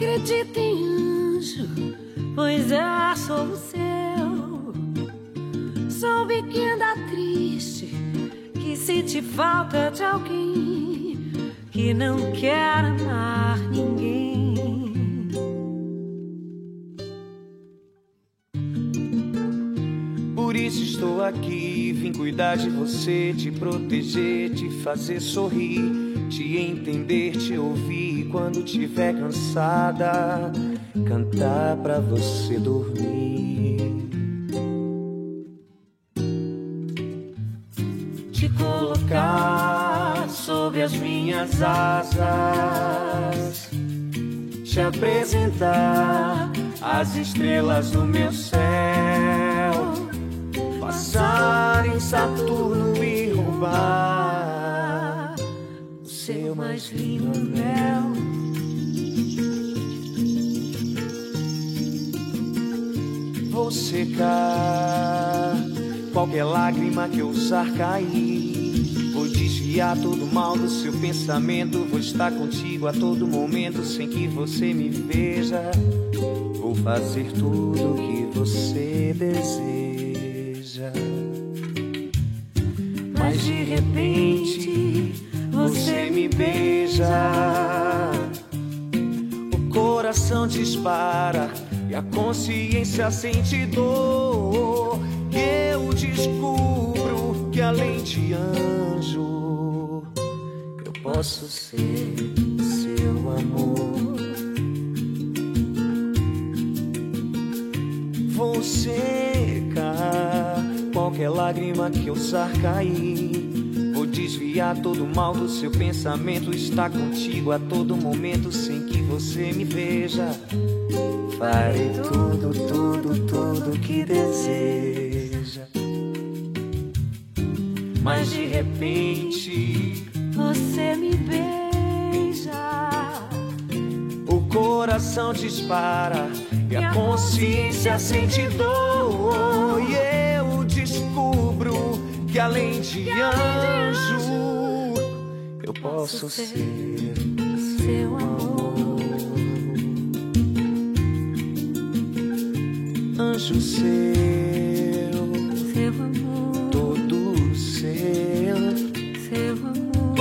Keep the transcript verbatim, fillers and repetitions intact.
acredita em anjo, pois eu sou o seu. Soube que anda triste, que sente falta de alguém, que não quer amar ninguém. Por isso estou aqui, vim cuidar de você, te proteger, te fazer sorrir, te entender, te ouvir. Quando tiver cansada, cantar pra você dormir. Te colocar sob as minhas asas, te apresentar as estrelas do meu céu, passar em Saturno e roubar o seu mais lindo anel. Vou secar qualquer lágrima que ousar cair, vou desviar todo o mal do seu pensamento, vou estar contigo a todo momento sem que você me veja. Vou fazer tudo o que você deseja. Mas de repente você me beija, o coração dispara e a consciência sente dor. Que eu descubro que além de anjo, eu posso ser seu amor. Vou secar qualquer lágrima que ousar cair, vou desviar todo o mal do seu pensamento, estar contigo a todo momento sem que você me veja. Farei tudo, tudo, tudo que deseja. Mas de repente você me beija, o coração dispara e a consciência sente dor. E eu descubro que além de anjo, eu posso ser seu amor. Anjo seu, seu amor, todo seu, seu amor.